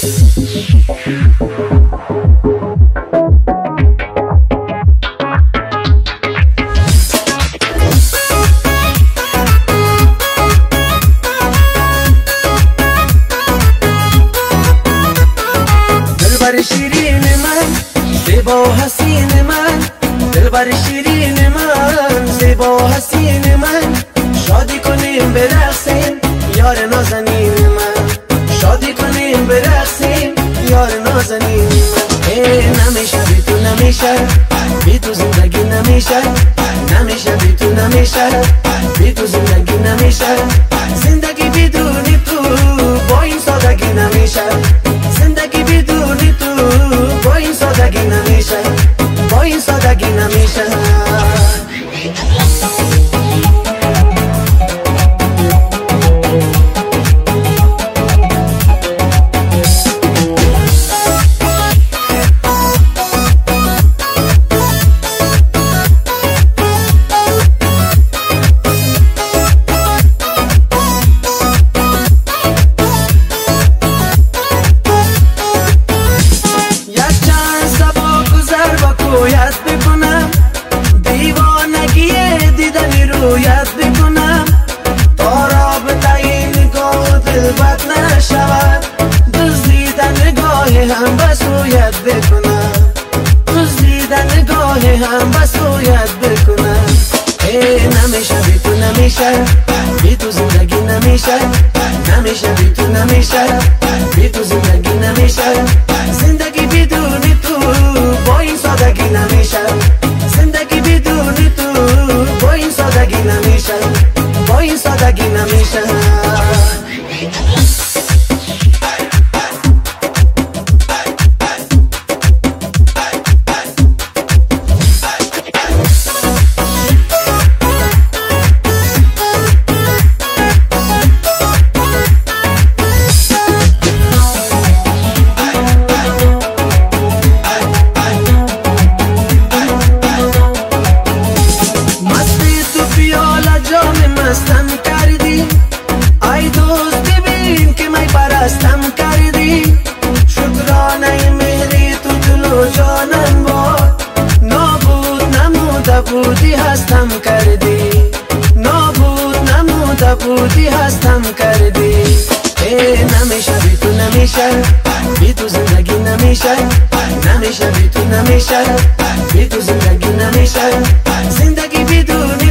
دلبر شیرین من زیبا و حسین من، دلبر شیرین من زیبا و حسین من، شادی کنیم برقصیم یار نازنین من، شادی کنیم برقصیم یار نازنین من. نمیشه بی تو نمیشه، بی تو زندگی نمیشه، نمیشه بی تو نمیشه، بی تو زندگی نمیشه، زندگی بدون تو با این سادگی نمیشه، زندگی بدون تو با این سادگی نمیشه، با این سادگی نمیشه. رویت بکنم دیوانگی دیدنی رویت بکنم تا رابطه نگاه دل بد نشود، دزدیدن نگاه هم بس رویت بکنم، دزدیدن نگاه هم بس رویت بکنم. نمیشه بی تو نمیشه، بی تو زندگی نمیشه، نمیشه بی تو نمیشه، بی تو زندگی نمیشه، زندگی بدون تو با این سادگی نمیشه، زندگی بدون تو با این سادگی نمیشه، با این سادگی نمیشه. مستم کردی ای دوست ببین که می پرستم کردی، شکرانه مهری تو دل و جانم بود، نابود نموده بودی هستم کردی، نابود نموده بودی هستم کردی. نمیشه بی تو نمیشه، بی تو زندگی نمیشه، نمیشه بی تو نمیشه، بی تو زندگی نمیشه، زندگی بدون